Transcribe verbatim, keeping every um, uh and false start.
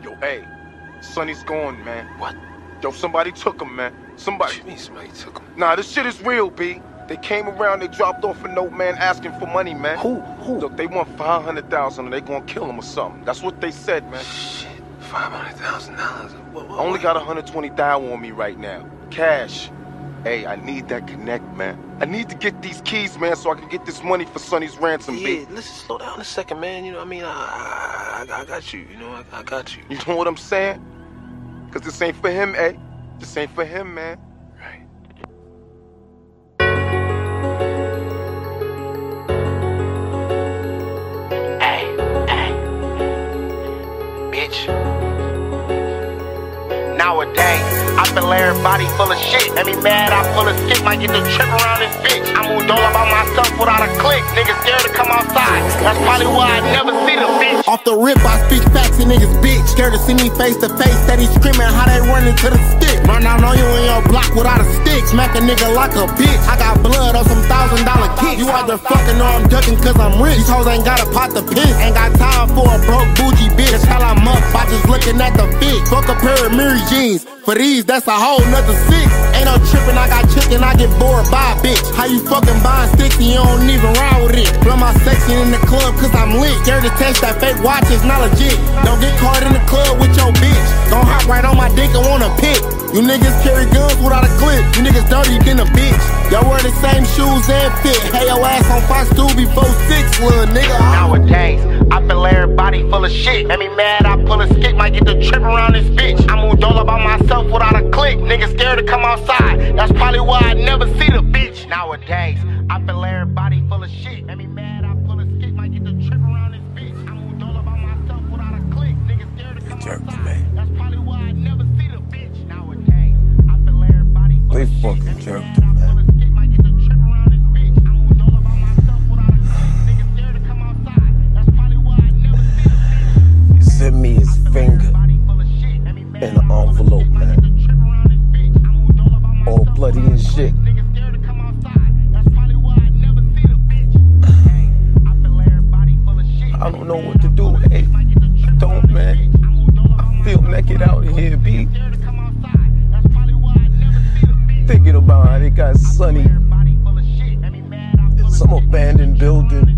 Yo, hey, Sonny's gone, man. What? Yo, somebody took him, man. Somebody. What you mean somebody took him? Nah, this shit is real, B. They came around, they dropped off a note, man, asking for money, man. Who? Who? Look, they want five hundred thousand dollars and they gonna kill him or something. That's what they said, man. Shit, five hundred thousand dollars? I only got one hundred twenty thousand dollars on me right now. Cash. Hey, I need that connect, man. I need to get these keys, man, so I can get this money for Sonny's ransom, yeah, B. Yeah, listen, slow down a second, man. You know what I mean? I, I, I got you, you know, I, I got you. You know what I'm saying? Because this ain't for him, eh? This ain't for him, man. Right. Hey, hey. Bitch. Nowadays, I feel everybody full of shit. Make me mad, I pull a stick, might get the trip around this bitch. I moved all about myself without a click. Niggas scared to come outside. That's probably why I never see the bitch. Off the rip, I speak facts and niggas bitch. Scared to see me face to face, steady screaming how they run into the stick. Run down on you in your block without a stick. Smack a nigga like a bitch. I got blood on some thousand dollar kicks. You either fucking or I'm ducking cause I'm rich. These hoes ain't got a pot to piss. Ain't got time for a broke bougie bitch. That's how I'm up, I just looking at the fit. Fuck a pair of mirror jeans. For these, that's a whole nother six. Ain't no trippin', I got chicken, I get bored by a bitch. How you fucking buying sticks and you don't even ride with it? Blow my section in the club cause I'm lit. Scared to test that fake watch, it's not legit. Don't get caught in the club with your bitch. Don't hop right on my dick and wanna pick. You niggas carry guns without a clip. You niggas dirty than a bitch. Y'all wear the same shoes and fit. Hey, your ass on Fox two before six, little nigga. Nowadays, I feel everybody full of shit. Make me mad, I pull a stick, might get the trip around this bitch. I moved all about myself without a click. Niggas scared to come outside. That's probably why I never see the bitch. Nowadays, I feel everybody full of shit. Make me mad, I pull a stick, might get the trip around this bitch. I moved all about myself without a click. Niggas scared to come outside. That's probably why I never see the bitch. Nowadays, I feel everybody full They of shit. fucking jerked him, man. Sent me his finger in an envelope, man. All bloody and shit. I don't know what to do, hey. I don't, man. I feel naked out here, B. Thinking about how they got Sonny in some abandoned building.